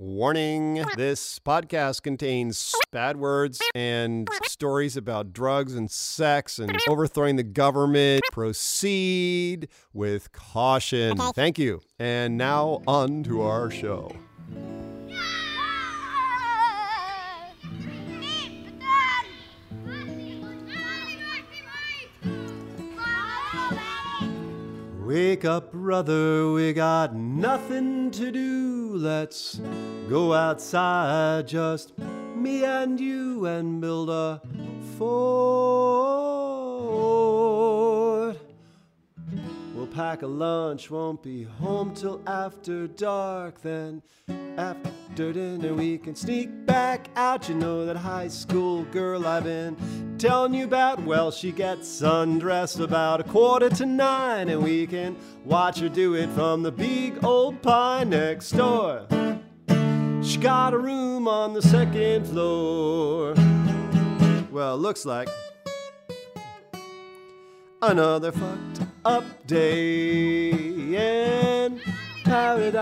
Warning, this podcast contains bad words and stories about drugs and sex and overthrowing the government. Proceed with caution. Thank you. And now on to our show. Wake up, brother, we got nothing to do. Let's go outside, just me and you, and build a fort. We'll pack a lunch, won't be home till after dark. Then after dinner we can sneak back out. You know that high school girl I've been telling you about? Well, she gets undressed about 8:45, and we can watch her do it from the big old pine next door. She got a room on the second floor. Well, looks like another fucked up day in paradise.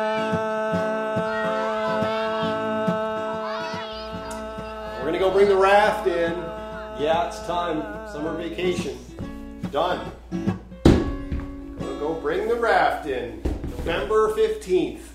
We're gonna go bring the raft in. Yeah, it's time. Summer vacation. Done. Gonna go bring the raft in. November 15th.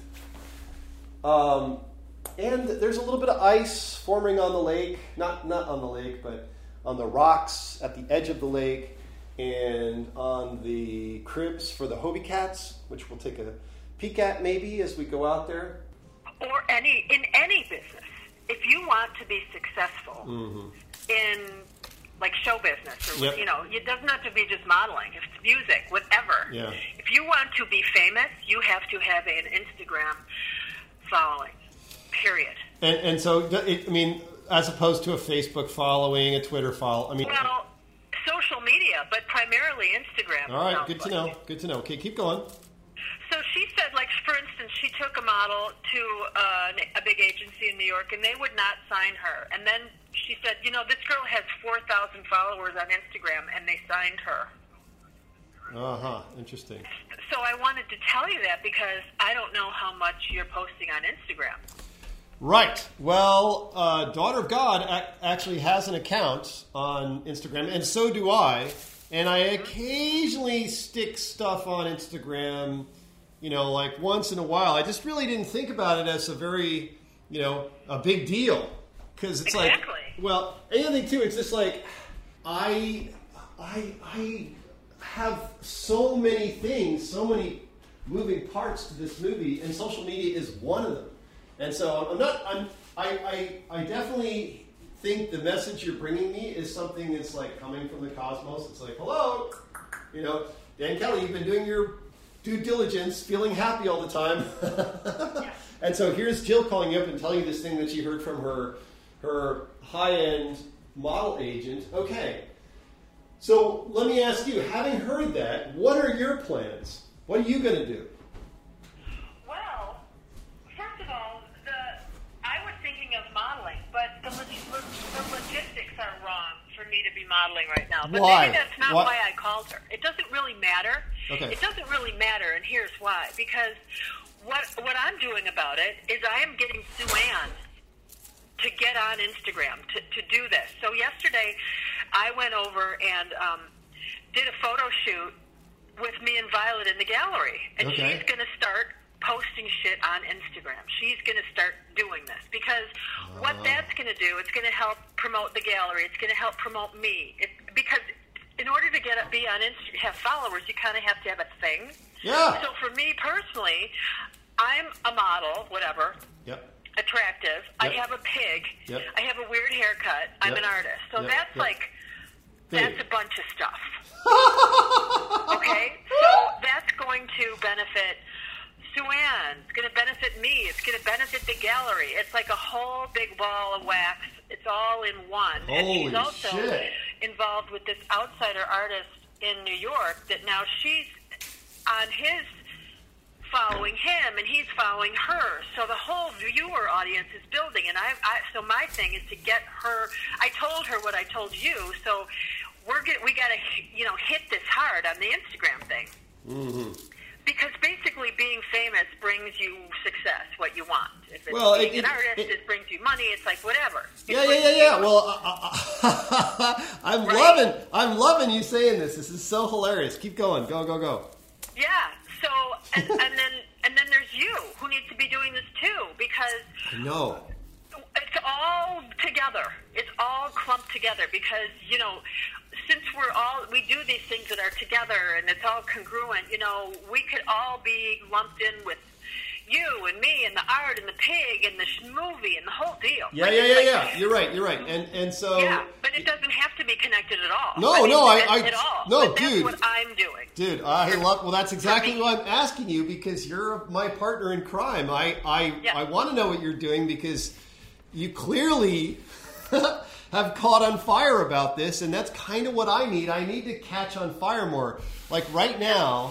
And there's a little bit of ice forming on the lake. Not on the lake, but on the rocks at the edge of the lake. And on the cribs for the Hobie cats, which we'll take a peek at maybe as we go out there. Or in any business. If you want to be successful in like show business, or you know, it doesn't have to be just modeling. If it's music, whatever. Yeah. If you want to be famous, you have to have an Instagram following. Period. And so, I mean, as opposed to a Facebook following, a Twitter follow. I mean, well, social media, but primarily Instagram. All right, good to know. Good to know. Okay, keep going. So she said, like, for instance, she took a model to a big agency in New York, and they would not sign her. And then she said, you know, this girl has 4,000 followers on Instagram, and they signed her. Interesting. So I wanted to tell you that because I don't know how much you're posting on Instagram. Right. Well, Daughter of God actually has an account on Instagram, and so do I. And I occasionally stick stuff on Instagram, you know, like once in a while. I just really didn't think about it as a very, you know, a big deal. Because it's like, well, and the other thing too, it's just like, I have so many things, so many moving parts to this movie, and social media is one of them. And so I definitely think the message you're bringing me is something that's like coming from the cosmos. It's like, hello, you know, Dan Kelly, you've been doing your due diligence, feeling happy all the time. And so here's Jill calling you up and telling you this thing that she heard from her high-end model agent. Okay. So let me ask you, having heard that, what are your plans? What are you going to do? Well, first of all, I was thinking of modeling, but the logistics are wrong for me to be modeling right now. But why? Maybe that's not why I called her. It doesn't really matter. Okay. It doesn't really matter, and here's why. Because what I'm doing about it is I am getting Sue-Ann to get on Instagram to do this. So yesterday, I went over and did a photo shoot with me and Violet in the gallery. And she's going to start posting shit on Instagram. She's going to start doing this because what that's going to do, it's going to help promote the gallery. It's going to help promote me. Because in order to be on Instagram, have followers, you kind of have to have a thing. Yeah. So for me personally, I'm a model, whatever. Yep. Attractive. Yep. I have a pig. Yep. I have a weird haircut. I'm an artist. So that's like, that's a bunch of stuff. Okay? So that's going to benefit Sue-Ann. It's going to benefit me. It's going to benefit the gallery. It's like a whole big ball of wax. It's all in one. Holy and she's also shit. involved with this outsider artist in New York that now she's on his following him and he's following her. So the whole viewer audience is building. And so my thing is to get her. I told her what I told you. So we got to hit this hard on the Instagram thing. Mm-hmm. because basically being famous brings you success, what you want. If it's Well, being an artist, it brings you money. It's like whatever. Yeah. Well, I'm loving you saying this. This is so hilarious. Keep going. Go. Yeah. So, and then there's you who needs to be doing this too, because I know. it's all together. It's all clumped together because, since we do these things that are together and it's all congruent, we could all be lumped in with you and me and the art and the pig and the movie and the whole deal. Yeah. You're right. And so. Yeah, but it doesn't have to be connected at all. No, at all. No, but dude. That's what I'm doing. Dude, well, that's exactly why I'm asking you, because you're my partner in crime. I want to know what you're doing because you clearly have caught on fire about this, and that's kind of what I need. I need to catch on fire more. Like right now,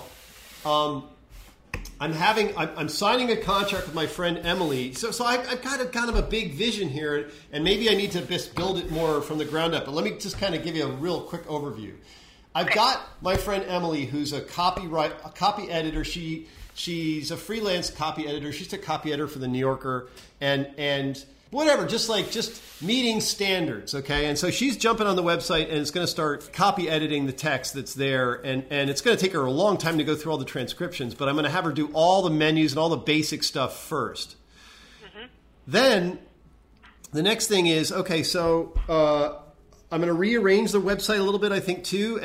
I'm signing a contract with my friend Emily. So I've got kind of a big vision here, and maybe I need to just build it more from the ground up. But let me just kind of give you a real quick overview. I've got my friend Emily, who's a copy editor. She's a freelance copy editor. She's a copy editor for the New Yorker, and whatever, just meeting standards, okay? And so she's jumping on the website and it's going to start copy editing the text that's there, and it's going to take her a long time to go through all the transcriptions, but I'm going to have her do all the menus and all the basic stuff first. Mm-hmm. Then the next thing is, okay, so I'm going to rearrange the website a little bit, I think, too,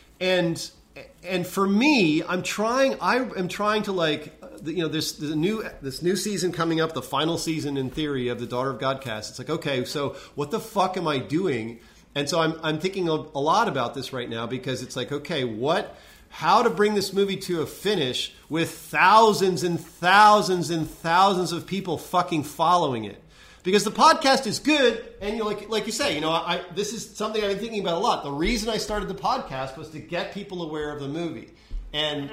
and for me, I am trying to this new season coming up, the final season in theory of the Daughter of Godcast. It's like, okay, so what the fuck am I doing? And so I'm thinking a lot about this right now, because it's like, okay, how to bring this movie to a finish with thousands and thousands and thousands of people fucking following it. Because the podcast is good, and like you say, this is something I've been thinking about a lot. The reason I started the podcast was to get people aware of the movie, and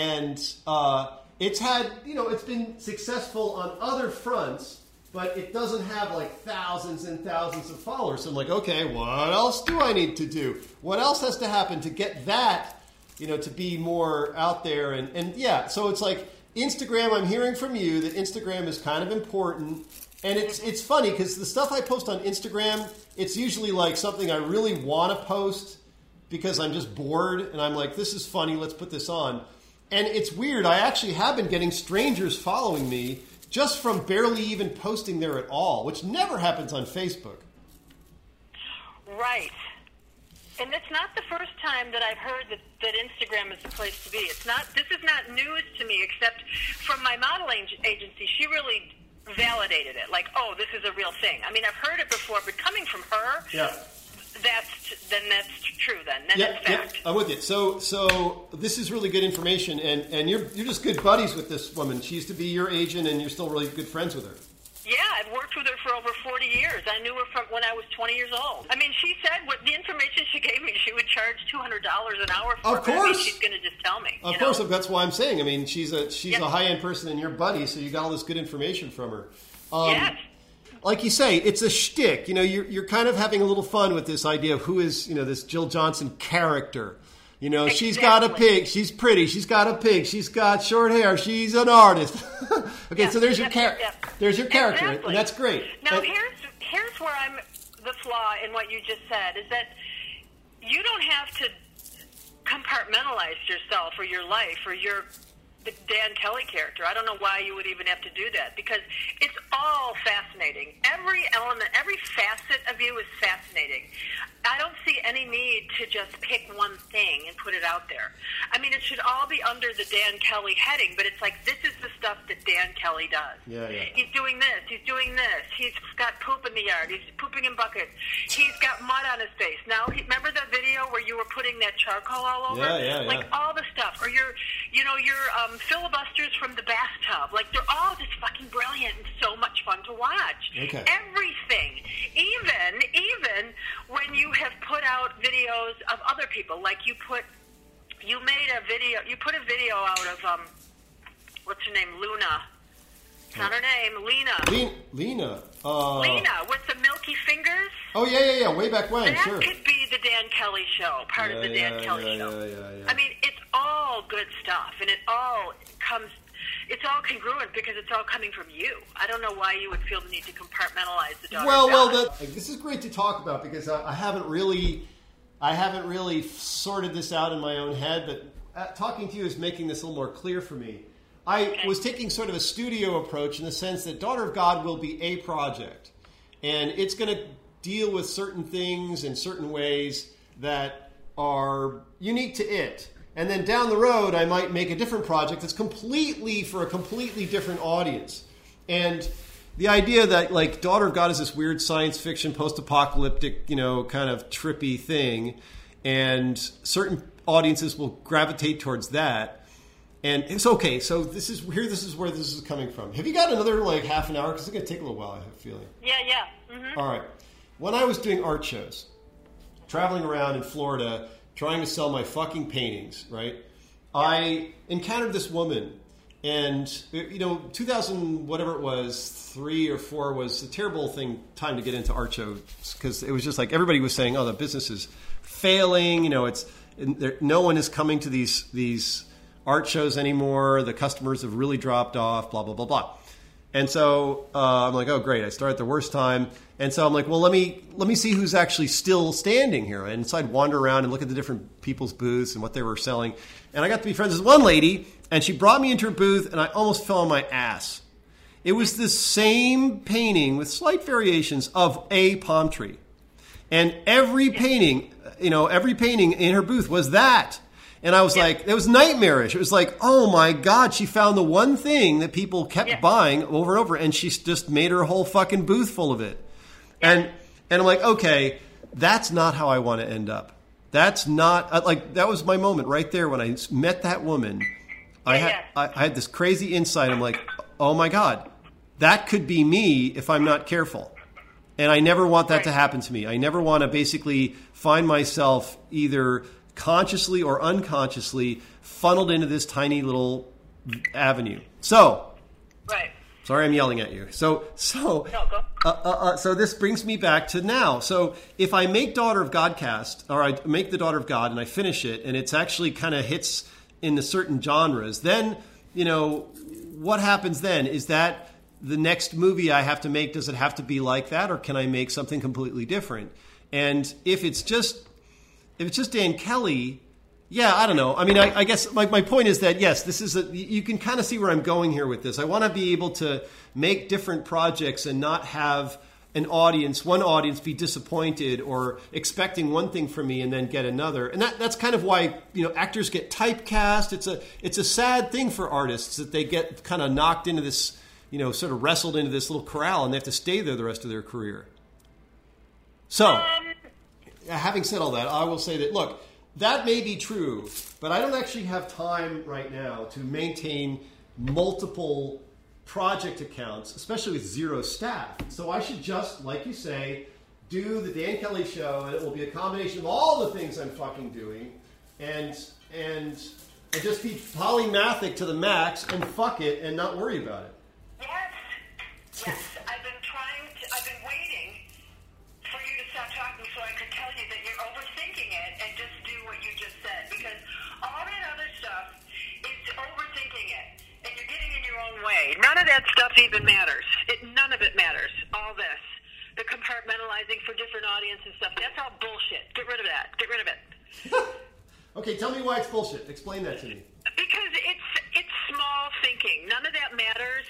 it's had, it's been successful on other fronts, but it doesn't have thousands and thousands of followers. So I'm like, okay, what else do I need to do? What else has to happen to get that, to be more out there? And yeah, so it's like Instagram. I'm hearing from you that Instagram is kind of important. And it's funny because the stuff I post on Instagram, it's usually something I really want to post because I'm just bored and I'm like, this is funny, let's put this on. And it's weird, I actually have been getting strangers following me just from barely even posting there at all, which never happens on Facebook. Right. And it's not the first time that I've heard that Instagram is the place to be. This is not news to me, except from my modeling agency. She really validated it, this is a real thing. I mean, I've heard it before, but coming from her, that's true. Then it's fact. I'm with you. So this is really good information, and you're just good buddies with this woman. She used to be your agent, and you're still really good friends with her. Yeah, I've worked with her for over 40 years. I knew her from when I was 20 years old. I mean, she said the information she gave me, she would charge $200 an hour for. Of course. She's going to just tell me. Of course, that's why I'm saying. I mean, she's a high-end person and your buddy, so you got all this good information from her. Yes. Like you say, it's a shtick. You're kind of having a little fun with this idea of who is, this Jill Johnson character. Exactly. She's got a pig. She's pretty. She's got a pig. She's got short hair. She's an artist. Okay, so there's your character. There's your character, exactly. And that's great. Now, here's where I'm the flaw in what you just said, is that you don't have to compartmentalize yourself or your life or the Dan Kelly character. I don't know why you would even have to do that, because it's all fascinating. Every element, every facet of you is fascinating. I don't see any need to just pick one thing and put it out there. I mean, it should all be under the Dan Kelly heading, but it's like, this is the stuff that Dan Kelly does. Yeah. He's doing this. He's doing this. He's got poop in the yard. He's pooping in buckets. He's got mud on his face. Now, remember the video where you were putting that charcoal all over? Yeah. All the stuff. Or your filibusters from the bathtub. They're all just fucking brilliant and so much fun to watch. Okay. Everything. Even when you have put out videos of other people, you put a video out of what's her name, Luna. It's not her name, Lena. Lena. Lena with the milky fingers. Oh yeah. Way back when, that sure. could be the Dan Kelly show, part of the Dan Kelly show. Yeah. I mean, it's all good stuff, and it all it's all congruent because it's all coming from you. I don't know why you would feel the need to compartmentalize the daughter. This is great to talk about because I haven't really sorted this out in my own head, but talking to you is making this a little more clear for me. I was taking sort of a studio approach in the sense that Daughter of God will be a project, and it's going to deal with certain things in certain ways that are unique to it. And then down the road, I might make a different project that's completely for a completely different audience. And the idea that like Daughter of God is this weird science fiction, post-apocalyptic, kind of trippy thing, and certain audiences will gravitate towards that. And it's okay. So this is where this is coming from. Have you got another like half an hour? Because it's going to take a little while, I have a feeling. Yeah. Mm-hmm. All right. When I was doing art shows, traveling around in Florida, trying to sell my fucking paintings, right? I encountered this woman, and 2000 whatever it was, 3 or 4 was a terrible time to get into art shows because it was just like everybody was saying, "Oh, the business is failing." No one is coming to these art shows anymore. The customers have really dropped off. Blah blah blah blah. And so I'm like, oh, great. I start at the worst time. And so I'm like, well, let me see who's actually still standing here. And so I'd wander around and look at the different people's booths and what they were selling. And I got to be friends with one lady, and she brought me into her booth, and I almost fell on my ass. It was the same painting with slight variations of a palm tree. And every painting in her booth was that. And I was like, it was nightmarish. It was like, oh my God, she found the one thing that people kept buying over and over, and she just made her whole fucking booth full of it. And I'm like, okay, that's not how I want to end up. That's not, that was my moment right there when I met that woman. I had this crazy insight. I'm like, oh my God, that could be me if I'm not careful. And I never want that to happen to me. I never want to basically find myself either consciously or unconsciously funneled into this tiny little avenue. So, sorry, I'm yelling at you. So this brings me back to now. So if I make Daughter of Godcast, or I make the Daughter of God and I finish it, and it's actually kind of hits into certain genres, then what happens then? Is that the next movie I have to make? Does it have to be like that, or can I make something completely different? And if it's just Dan Kelly, I don't know. I mean, I guess my point is that, yes, this is you can kind of see where I'm going here with this. I want to be able to make different projects and not have one audience be disappointed or expecting one thing from me and then get another. And that's kind of why, actors get typecast. It's a sad thing for artists that they get kind of knocked into this, sort of wrestled into this little corral, and they have to stay there the rest of their career. So, having said all that, I will say that, look, that may be true, but I don't actually have time right now to maintain multiple project accounts, especially with 0 staff. So I should just, like you say, do the Dan Kelly Show, and it will be a combination of all the things I'm fucking doing, and just be polymathic to the max, and fuck it, and not worry about it. Yes. I've been waiting for you to stop talking so I could tell you that you're overthinking it and just do what you just said. Because all that other stuff is overthinking it. And you're getting in your own way. None of that stuff even matters. None of it matters. All this. The compartmentalizing for different audience and stuff. That's all bullshit. Get rid of that. Get rid of it. Okay, tell me why it's bullshit. Explain that to me. Because it's small thinking. None of that matters.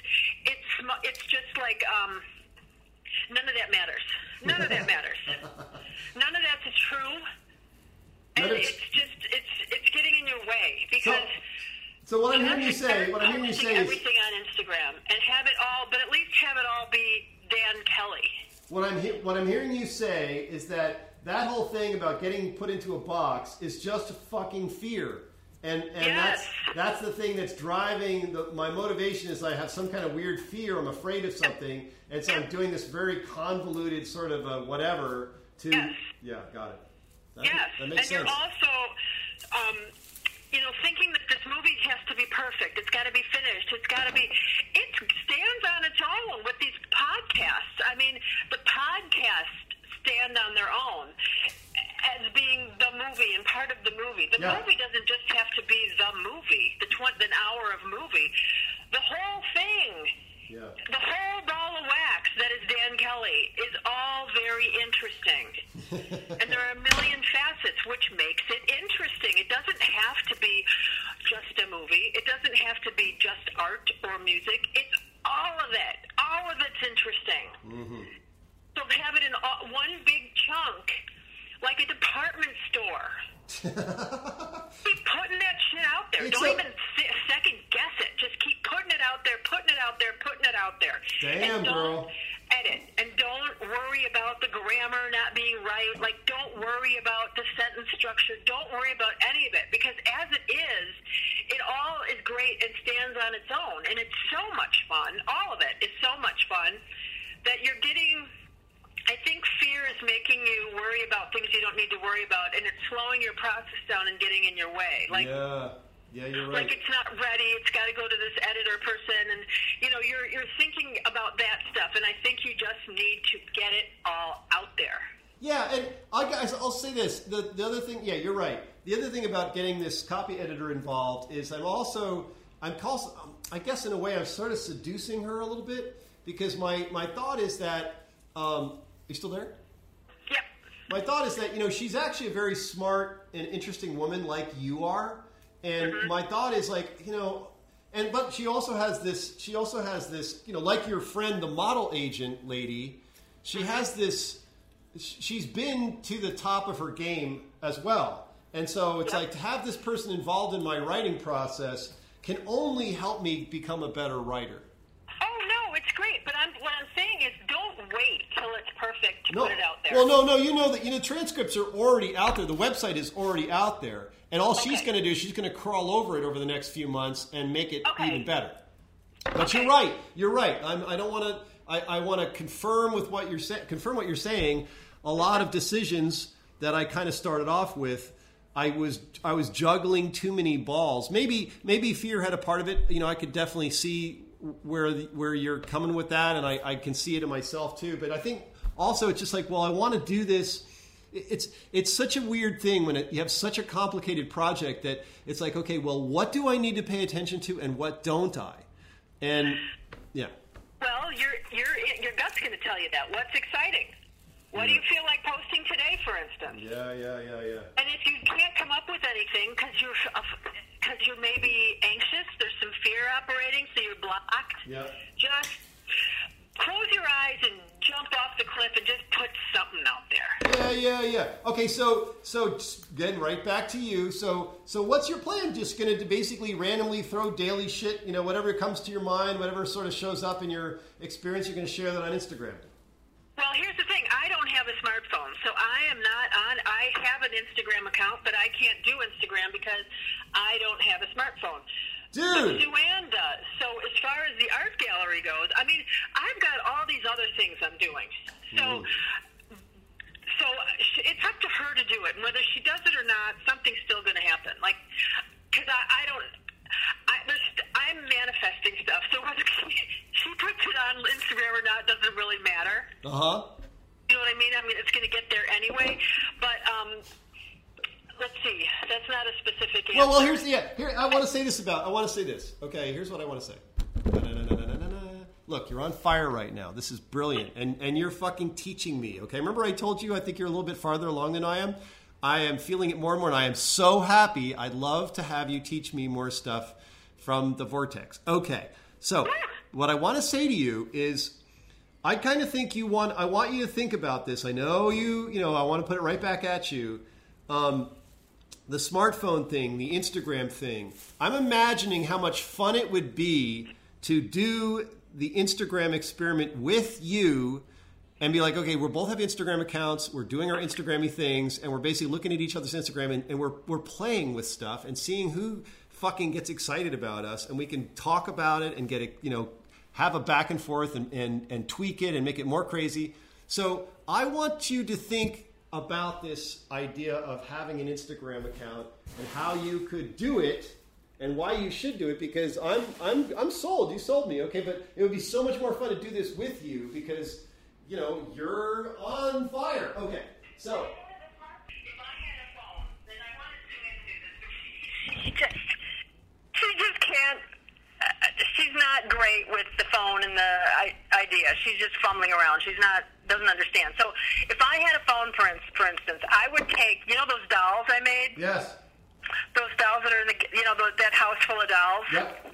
It's just like none of that matters. None of that matters. None of that's true. And it's getting in your way because. So what I'm hearing you say is everything on Instagram and have it all, but at least have it all be Dan Kelly. What I'm hearing you say is that whole thing about getting put into a box is just a fucking fear. And yes. that's the thing that's driving my motivation is I have some kind of weird fear. I'm afraid of something, and so I'm doing this very convoluted sort of whatever to. Yes. Yeah, got it. That and makes sense. You're also, thinking that this movie has to be perfect. It's got to be finished. It stands on its own with these podcasts. I mean, the podcasts stand on their own as being the movie and part of the movie. The movie doesn't just have to be the movie, an hour of movie. very interesting. And there are a million facets, which makes it interesting. It doesn't have to be just a movie. It doesn't have to be just art or music. It's all of it. All of it's interesting. Mm-hmm. So have it in one big chunk, like a department store. Keep putting that shit out there. Don't even second guess it. Just keep putting it out there, putting it out there, putting it out there. Damn, and don't edit. And don't worry about the grammar not being right. Like, don't worry about the sentence structure. Don't worry about any of it. Because as it is, it all is great and stands on its own. And it's so much fun. All of it is so much fun that you're getting... I think fear is making you worry about things you don't need to worry about, and it's slowing your process down and getting in your way. Like, yeah, you're right. Like it's not ready. It's got to go to this editor person, and you're thinking about that stuff. And I think you just need to get it all out there. Yeah, and I'll say this: the other thing, yeah, you're right. The other thing about getting this copy editor involved is I guess in a way I'm sort of seducing her a little bit, because my thought is that. You still there? Yep. My thought is that, she's actually a very smart and interesting woman like you are. And my thought is but she also has this, like your friend, the model agent lady, she has this, she's been to the top of her game as well. And so it's like to have this person involved in my writing process can only help me become a better writer. Oh, no, it's great. But what I'm saying is don't wait till it's perfect to put it out there. Well, no, you know that transcripts are already out there. The website is already out there. And all she's going to do is she's going to crawl over it over the next few months and make it even better. But you're right. You're right. I don't want to. I want to confirm what you're saying. A lot of decisions that I kind of started off with, I was juggling too many balls. Maybe fear had a part of it. I could definitely see where you're coming with that, and I can see it in myself too. But I think also it's just like, well, I want to do this. It's such a weird thing when you have such a complicated project that it's like, okay, well, what do I need to pay attention to and what don't I? And yeah. Well, your gut's going to tell you that. What's exciting? What do you feel like posting today, for instance? Yeah. And if you can't come up with anything because you're maybe anxious, there's some fear operating, so you're blocked. Yeah. Just close your eyes and jump off the cliff and just put something out there. Yeah. Okay, so then right back to you. So what's your plan? Just going to basically randomly throw daily shit, whatever comes to your mind, whatever sort of shows up in your experience, you're going to share that on Instagram? Well, here's the thing. I don't have a smartphone, so I am not on. I have an Instagram account, but I can't do Instagram because I don't have a smartphone. Dude. But Sue-Ann does. So as far as the art gallery goes, I mean, I've got all these other things I'm doing. So it's up to her to do it. And whether she does it or not, something's still going to happen. Like, because I'm manifesting stuff. So whether she puts it on Instagram or not doesn't really matter. Uh-huh. You know what I mean? I mean, it's going to get there anyway. But let's see. That's not a specific answer. Well, here I want to say this. Okay, here's what I want to say. Look, you're on fire right now. This is brilliant. And you're fucking teaching me, okay? Remember I told you I think you're a little bit farther along than I am? I am feeling it more and more, and I am so happy. I'd love to have you teach me more stuff from the Vortex. Okay, so what I want to say to you is I kind of think I want you to think about this. I know I want to put it right back at you. The smartphone thing, the Instagram thing. I'm imagining how much fun it would be to do the Instagram experiment with you and be like, okay, we both have Instagram accounts, we're doing our Instagram-y things, and we're basically looking at each other's Instagram, and we're playing with stuff and seeing who fucking gets excited about us, and we can talk about it and get it, have a back and forth and tweak it and make it more crazy. So I want you to think about this idea of having an Instagram account and how you could do it and why you should do it, because I'm sold. You sold me, okay? But it would be so much more fun to do this with you because, you're on fire. Okay, so. If I had a phone, then I wanted to do this. She just can't. She's she's not great with the phone and the idea. She's just fumbling around. Doesn't understand. So if I had a phone, for instance, I would take, those dolls I made? Yes. Those dolls that are in that house full of dolls? Yep.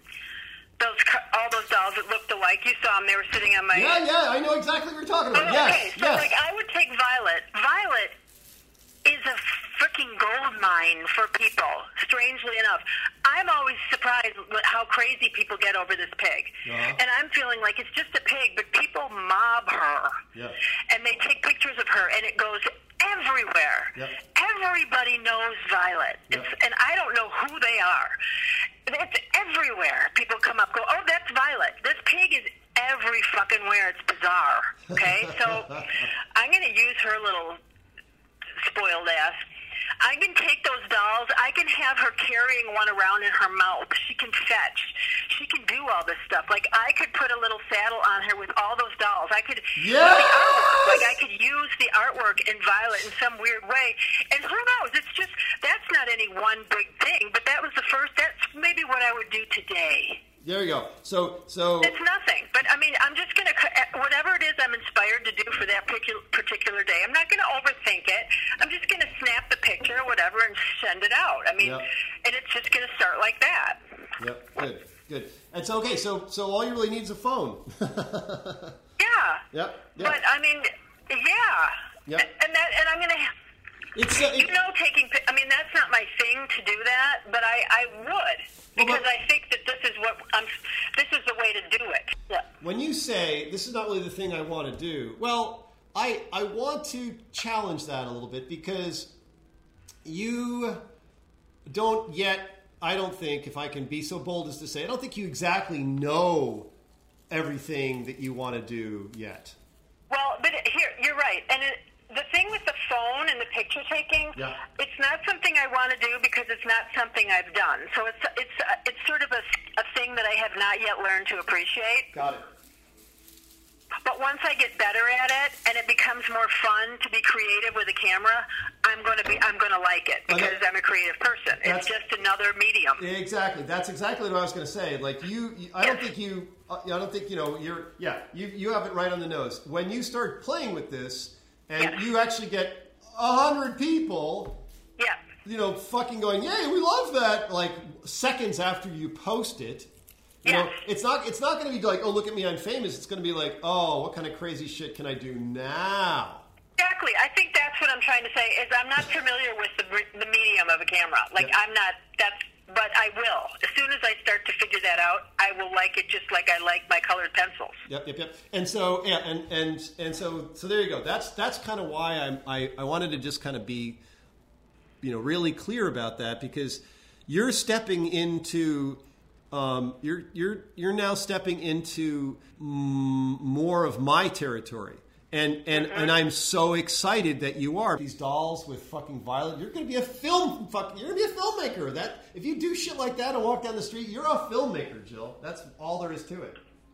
All those dolls that looked alike. You saw them. They were sitting on my... Yeah, I know exactly what you're talking about. Okay, Yes, so I would take Violet. Violet is a freaking gold mine for people, strangely enough. I'm always surprised at how crazy people get over this pig. And I'm feeling like it's just a pig, but people mob her. And they take pictures of her, and it goes everywhere. Everybody knows Violet. And I don't know who they are. It's everywhere. People come up, go, oh, that's Violet. This pig is every fucking where. It's bizarre. Okay? So I'm going to use her little spoiled ass. I can take those dolls. I can have her carrying one around in her mouth. She can fetch. She can do all this stuff. Like, I could put a little saddle on her with all those dolls. I could use the artwork. Like, I could use the artwork in Violet in some weird way. And who knows? It's just, that's not any one big thing, but that was the first, that's maybe what I would do today. There you go. So it's nothing, but I mean, I'm just gonna whatever it is I'm inspired to do for that particular day. I'm not gonna overthink it. I'm just gonna snap the picture or whatever and send it out. I mean, and it's just gonna start like that. Yep. Good. And so okay, so all you really need is a phone. Yeah. Yep. But I mean, yeah. And I'm gonna. Taking. I mean, that's not my thing to do that, but I would. Because I think that this is the way to do it. Yeah. When you say, this is not really the thing I want to do, well, I want to challenge that a little bit because you don't yet, I don't think, if I can be so bold as to say, I don't think you exactly know everything that you want to do yet. Well, but here, you're right. And the thing with the phone and the picture taking, it's not something I want to do because it's not something I've done. So it's sort of a thing that I have not yet learned to appreciate. Got it. But once I get better at it and it becomes more fun to be creative with a camera, I'm going to like it because I'm a creative person. It's just another medium. Exactly. That's exactly what I was going to say. Like I don't think you have it right on the nose. When you start playing with this and you actually get 100 people, fucking going, yay, we love that, like seconds after you post it. You know, it's not going to be like, oh, look at me, I'm famous. It's going to be like, oh, what kind of crazy shit can I do now? Exactly. I think that's what I'm trying to say is I'm not familiar with the medium of a camera. Like I'm not, but I will. As soon as I start to figure that out, I will like it just like I like my colored pencils. Yep. And so, and so there you go. That's kind of why I wanted to just kind of be, really clear about that because you're stepping into... you're now stepping into more of my territory, and I'm so excited that you are. These dolls with fucking Violet, you're gonna be a filmmaker. That if you do shit like that and walk down the street, you're a filmmaker, Jill. That's all there is to it.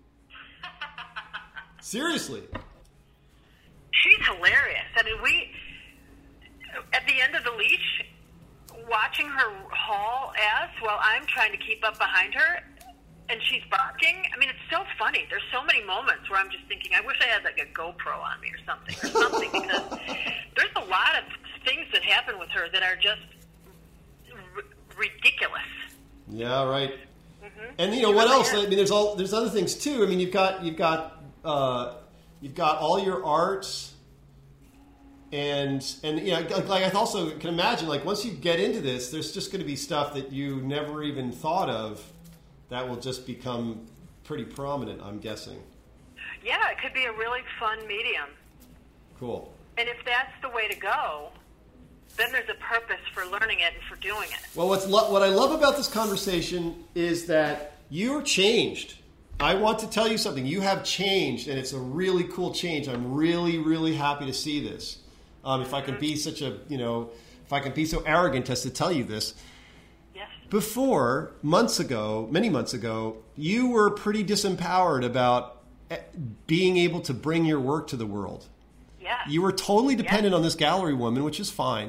Seriously, she's hilarious. I mean, at the end of the leash. Watching her haul ass while I'm trying to keep up behind her and she's barking. I mean, it's so funny. There's so many moments where I'm just thinking, I wish I had like a GoPro on me or something because there's a lot of things that happen with her that are just ridiculous. Yeah, right. Mm-hmm. And what else? I mean, there's other things too. I mean, you've got all your art. And like I also can imagine, like once you get into this, there's just going to be stuff that you never even thought of that will just become pretty prominent, I'm guessing. Yeah, it could be a really fun medium. Cool. And if that's the way to go, then there's a purpose for learning it and for doing it. Well, what I love about this conversation is that you're changed. I want to tell you something. You have changed, and it's a really cool change. I'm really, really happy to see this. If I can be if I can be so arrogant as to tell you this. Yes. Before, many months ago, you were pretty disempowered about being able to bring your work to the world. Yeah. You were totally dependent on this gallery woman, which is fine.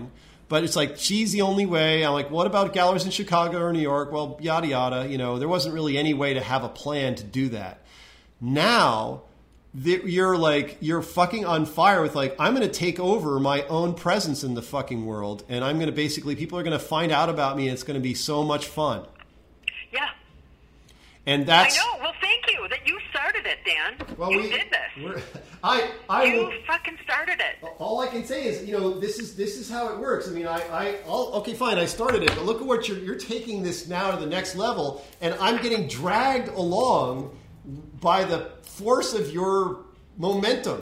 But it's like, she's the only way. I'm like, what about galleries in Chicago or New York? Well, yada, yada. There wasn't really any way to have a plan to do that. Now, you're fucking on fire with like, I'm going to take over my own presence in the fucking world. And I'm going to people are going to find out about me. And it's going to be so much fun. Yeah. And that's... I know. Well, thank you that you started it, Dan. Well, you did this. You fucking started it. All I can say is, this is how it works. I mean, okay, fine, I started it, but look at what you're taking this now to the next level, and I'm getting dragged along by the force of your momentum.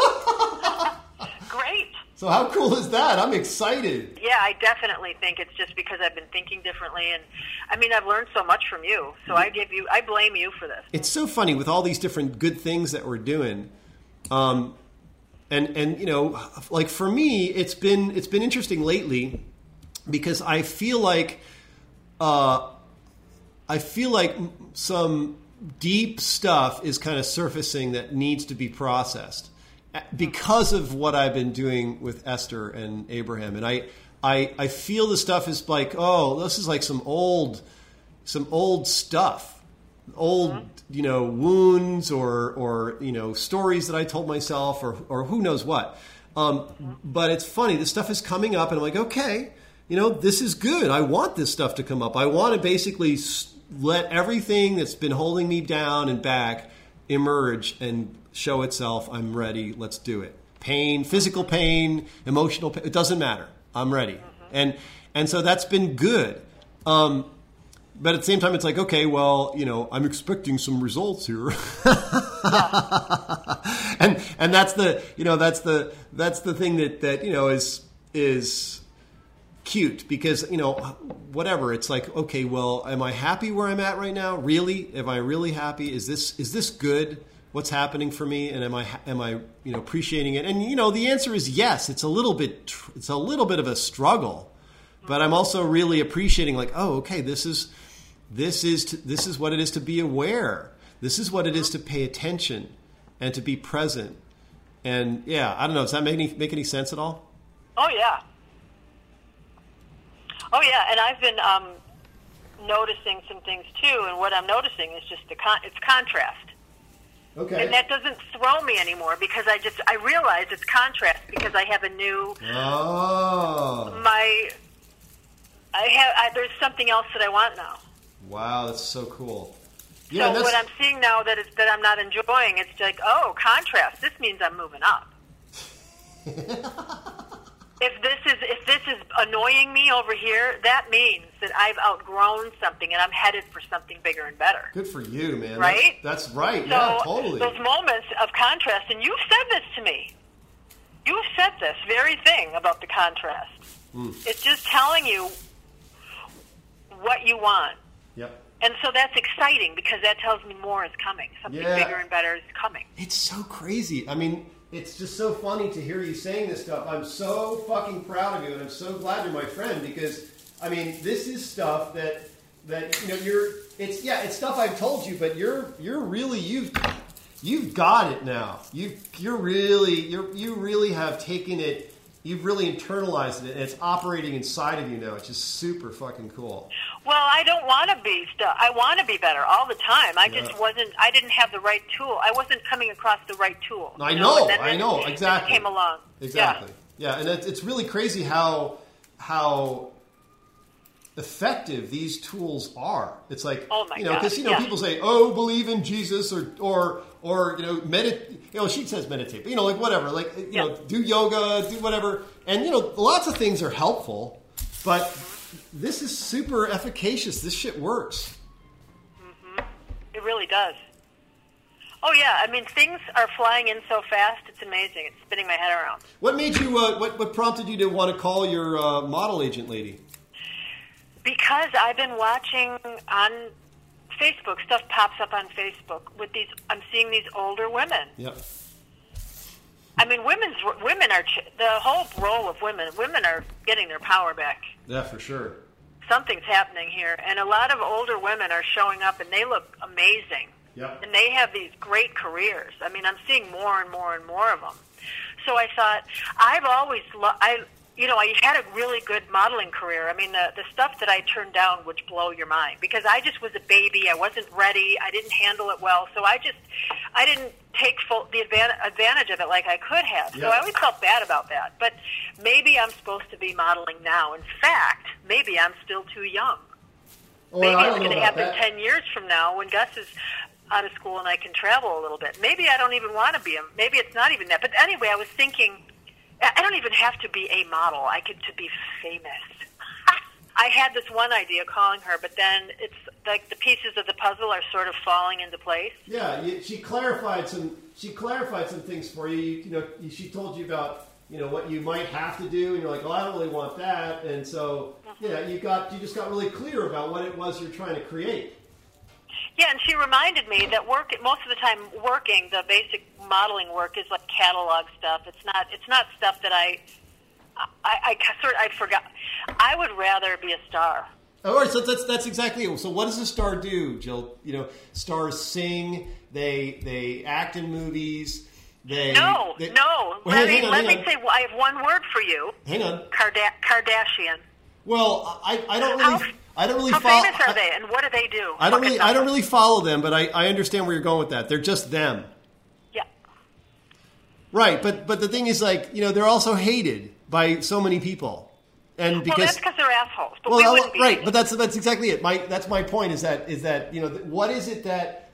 Great. So how cool is that? I'm excited. Yeah, I definitely think it's just because I've been thinking differently, and I mean, I've learned so much from you. So I blame you for this. It's so funny with all these different good things that we're doing. And like for me, it's been interesting lately because I feel like some deep stuff is kind of surfacing that needs to be processed because of what I've been doing with Esther and Abraham. And I feel the stuff is like, oh, this is like some old stuff, wounds or stories that I told myself or who knows what. But it's funny, this stuff is coming up and I'm like, okay, this is good. I want this stuff to come up. I want to basically let everything that's been holding me down and back emerge and show itself. I'm ready. Let's do it. Pain, physical pain, emotional pain, it doesn't matter. I'm ready. And so that's been good. But at the same time, it's like, okay, well, I'm expecting some results here. and that's the thing that is cute because, whatever, it's like, okay, well, am I happy where I'm at right now? Really? Am I really happy? Is this good? What's happening for me? And am I appreciating it? And, the answer is yes. It's a little bit of a struggle, but I'm also really appreciating like, oh, okay, this is what it is to be aware. This is what it is to pay attention and to be present. And yeah, I don't know. Does that make any sense at all? Oh yeah. Oh yeah. And I've been noticing some things too. And what I'm noticing is just it's contrast. Okay. And that doesn't throw me anymore because I realize it's contrast because I have a new. Oh. There's something else that I want now. Wow, that's so cool. Yeah, so what I'm seeing now that I'm not enjoying, it's like, oh, contrast. This means I'm moving up. If this is annoying me over here, that means that I've outgrown something and I'm headed for something bigger and better. Good for you, man. Right? That's right. So yeah, totally. Those moments of contrast, and you've said this to me. You've said this very thing about the contrast. It's just telling you what you want. Yep. And so that's exciting because that tells me more is coming. Something bigger and better is coming. It's so crazy. I mean, it's just so funny to hear you saying this stuff. I'm so fucking proud of you, and I'm so glad you're my friend because, I mean, this is stuff that it's stuff I've told you, but you're really you've got it now. You really have taken it. You've really internalized it, and it's operating inside of you now. It's just super fucking cool. Well, I don't want to be stuff. I want to be better all the time. I didn't have the right tool. I wasn't coming across the right tool. I know, exactly. It came along. Exactly. Yeah, and it's really crazy how effective these tools are. It's like, oh my God. because people say, "Oh, believe in Jesus," or meditate. She says meditate, but like whatever, like do yoga, do whatever, and lots of things are helpful, but this is super efficacious. This shit works. Mm-hmm. It really does. Oh yeah, I mean things are flying in so fast. It's amazing. It's spinning my head around. What made you? What prompted you to want to call your model agent lady? Because I've been watching on Facebook, stuff pops up on Facebook with these. I'm seeing these older women. Yep. I mean, women are the whole role of women. Women are getting their power back. Yeah, for sure. Something's happening here, and a lot of older women are showing up, and they look amazing. Yep. And they have these great careers. I mean, I'm seeing more and more and more of them. So I thought, I've always I had a really good modeling career. I mean, the stuff that I turned down would blow your mind because I just was a baby. I wasn't ready. I didn't handle it well. So I didn't take the advantage of it like I could have. So I always felt bad about that. But maybe I'm supposed to be modeling now. In fact, maybe I'm still too young. Maybe it's going to happen 10 years from now when Gus is out of school and I can travel a little bit. Maybe I don't even want to be maybe it's not even that. But anyway, I was thinking, I don't even have to be a model. I could to be famous. I had this one idea calling her, but then it's like the pieces of the puzzle are sort of falling into place. Yeah, she clarified some things for you. She told you about what you might have to do, and you're like, "Oh, I don't really want that." And so, you just got really clear about what it was you're trying to create. Yeah, and she reminded me that most of the time the basic modeling work is like catalog stuff. It's not stuff that I forgot. I would rather be a star. All right, so that's exactly it. So what does a star do, Jill? Stars sing. They act in movies. No. Well, let me say. I have one word for you. Hang on. Kardashian. Well, I don't really How follow. famous are they, and what do they do? I don't really follow them, but I understand where you're going with that. They're just them. Yeah. Right, but the thing is, they're also hated by so many people, and because that's because they're assholes. But we wouldn't be right, but that's exactly it. That's my point. Is that what is it that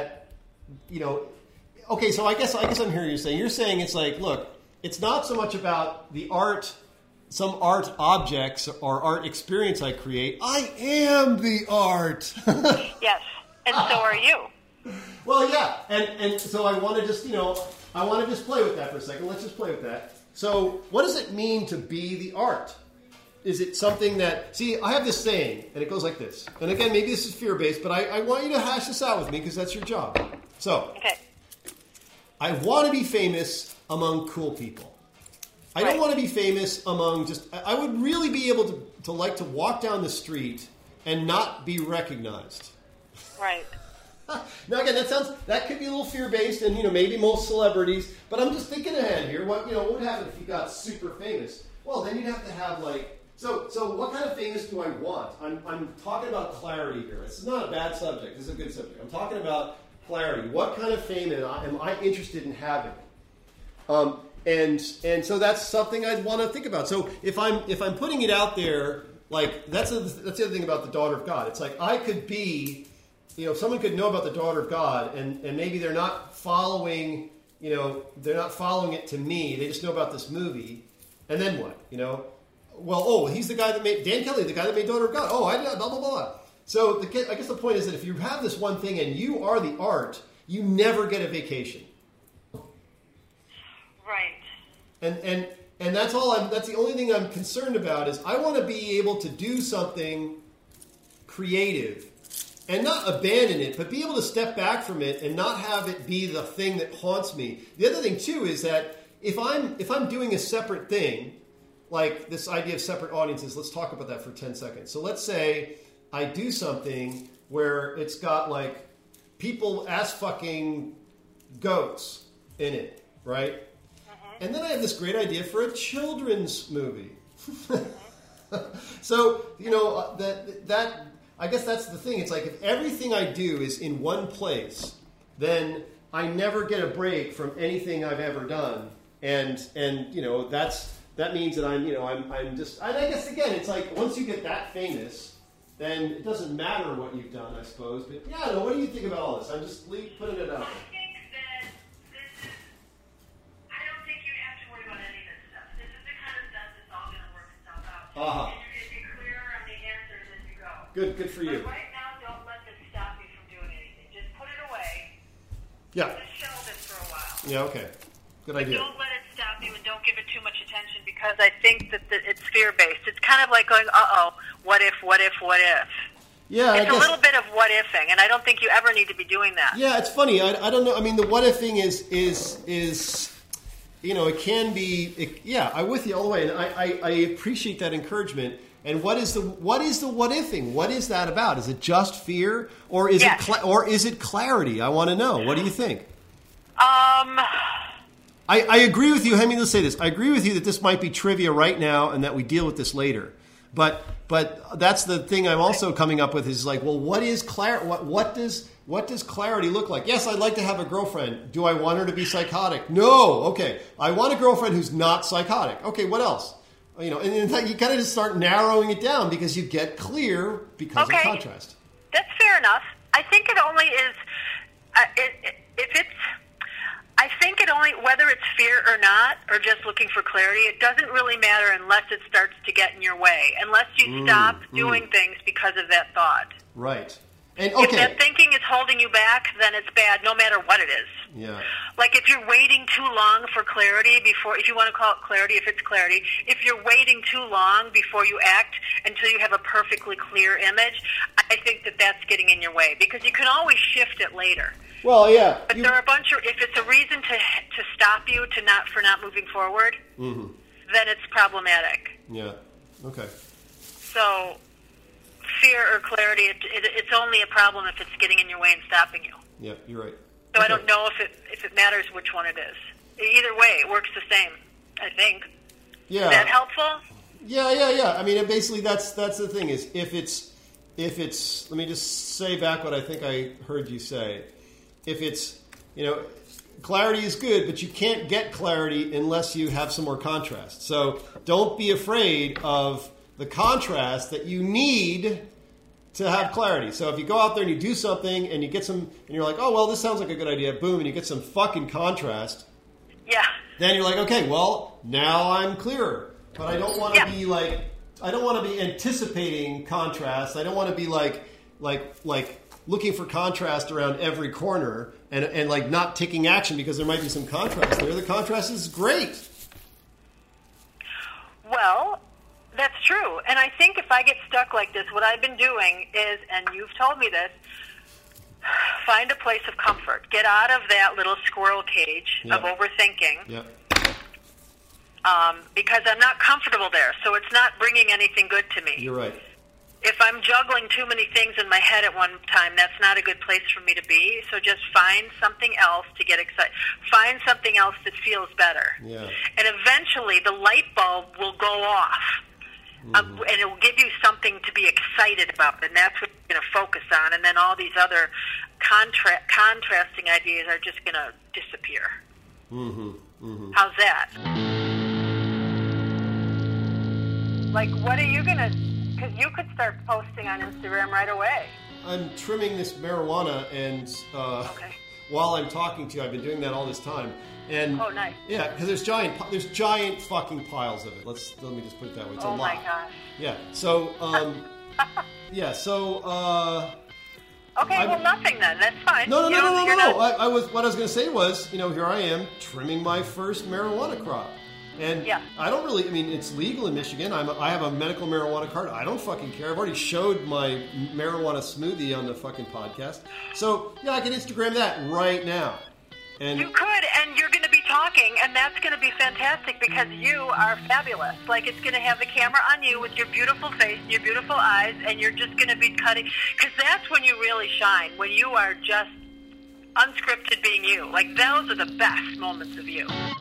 Okay, so I guess I'm hearing you saying. You're saying it's like, look, it's not so much about the art. Some art objects or art experience I create. I am the art. Yes, and so are you. Well, yeah, and so I want to just play with that for a second. Let's just play with that. So, what does it mean to be the art? Is it something that... See, I have this saying, and it goes like this. And again, maybe this is fear-based, but I want you to hash this out with me because that's your job. So, okay. I want to be famous among cool people. I don't want to be famous among just... I would really be able to like to walk down the street and not be recognized. Right. Now again, that could be a little fear-based, and maybe most celebrities. But I'm just thinking ahead here. What would happen if you got super famous? Well, then you'd have to have So what kind of famous do I want? I'm talking about clarity here. This is not a bad subject. This is a good subject. I'm talking about clarity. What kind of fame am I interested in having? And so that's something I'd want to think about. So if I'm putting it out there, that's the other thing about the daughter of God. It's like I could be, someone could know about the daughter of God, and maybe they're not following, they're not following it to me. They just know about this movie, and then what? He's the guy that made Dan Kelly, the guy that made Daughter of God. Oh, I blah blah blah. So I guess the point is that if you have this one thing and you are the art, you never get a vacation. Right. And that's all. That's the only thing I'm concerned about is I want to be able to do something creative and not abandon it, but be able to step back from it and not have it be the thing that haunts me. The other thing too is that if I'm doing a separate thing, like this idea of separate audiences, let's talk about that for 10 seconds. So let's say I do something where it's got people ass fucking goats in it, right? And then I have this great idea for a children's movie. So, that I guess that's the thing. It's like if everything I do is in one place, then I never get a break from anything I've ever done. And that means that I'm just... And I guess, again, it's like once you get that famous, then it doesn't matter what you've done, I suppose. But, yeah, what do you think about all this? I'm just putting it out there. Uh-huh. And you're going to be clear on the answers as you go. Good for you. But right now, don't let this stop you from doing anything. Just put it away. Yeah. Just shelve it for a while. Yeah, okay. Good idea. Don't let it stop you and don't give it too much attention because I think that it's fear-based. It's kind of like going, what if? Yeah, it's a little bit of what ifing, and I don't think you ever need to be doing that. Yeah, it's funny. I don't know. I mean, the what ifing is it can be. I'm with you all the way, and I appreciate that encouragement. And what is the what ifing? What is that about? Is it just fear, or is it clarity? I want to know. What do you think? I agree with you. I mean, let's say this. I agree with you that this might be trivia right now and that we deal with this later. But that's the thing I'm also coming up with is like, well, what is clarity? What does clarity look like? Yes, I'd like to have a girlfriend. Do I want her to be psychotic? No. Okay. I want a girlfriend who's not psychotic. Okay, what else? You know, and in fact, you kind of just start narrowing it down because you get clear because of contrast. That's fair enough. I think it only is, I think it only, whether it's fear or not, or just looking for clarity, it doesn't really matter unless it starts to get in your way, unless you stop doing things because of that thought. Right. And okay. If that thinking is holding you back, then it's bad, no matter what it is. Yeah. Like if you're waiting too long for clarity before, if you want to call it clarity, if it's clarity, if you're waiting too long before you act until you have a perfectly clear image, I think that that's getting in your way because you can always shift it later. Well, yeah. But there are a bunch of, if it's a reason to stop you for not moving forward, then it's problematic. Yeah. Okay. So fear or clarity, it's only a problem if it's getting in your way and stopping you. Yeah, you're right. So I don't know if it matters which one it is. Either way, it works the same, I think. Yeah. Is that helpful? Yeah. I mean, basically, that's the thing is if it's let me just say back what I think I heard you say. If it's, you know, clarity is good, but you can't get clarity unless you have some more contrast. So don't be afraid of the contrast that you need to have clarity. So if you go out there and you do something and you get some, and you're like, oh, well, this sounds like a good idea, boom, and you get some fucking contrast. Yeah. Then you're like, okay, well, now I'm clearer. But I don't want to be like, I don't want to be anticipating contrast. I don't want to be like looking for contrast around every corner and like not taking action because there might be some contrast there. The contrast is great. Well, that's true. And I think if I get stuck like this, what I've been doing is, and you've told me this, find a place of comfort. Get out of that little squirrel cage of overthinking. Yeah. Because I'm not comfortable there, so it's not bringing anything good to me. You're right. If I'm juggling too many things in my head at one time, that's not a good place for me to be. So just find something else to get excited. Find something else that feels better. Yeah. And eventually the light bulb will go off. And it will give you something to be excited about. And that's what you're going to focus on. And then all these other contrasting ideas are just going to disappear. How's that? Like, what are you going to... Because you could start posting on Instagram right away. I'm trimming this marijuana, and while I'm talking to you, I've been doing that all this time. And nice. Yeah, because there's giant fucking piles of it. Let me just put it that way. It's a lot. Oh my gosh. Yeah. So Okay, well, nothing then. That's fine. No. What I was going to say was, here I am trimming my first marijuana crop. And I don't really, it's legal in Michigan. I have a medical marijuana card. I don't fucking care. I've already showed my marijuana smoothie on the fucking podcast. So, I can Instagram that right now. And you could, and you're going to be talking, and that's going to be fantastic because you are fabulous. Like, it's going to have the camera on you with your beautiful face and your beautiful eyes, and you're just going to be cutting. Because that's when you really shine, when you are just unscripted being you. Like, those are the best moments of you.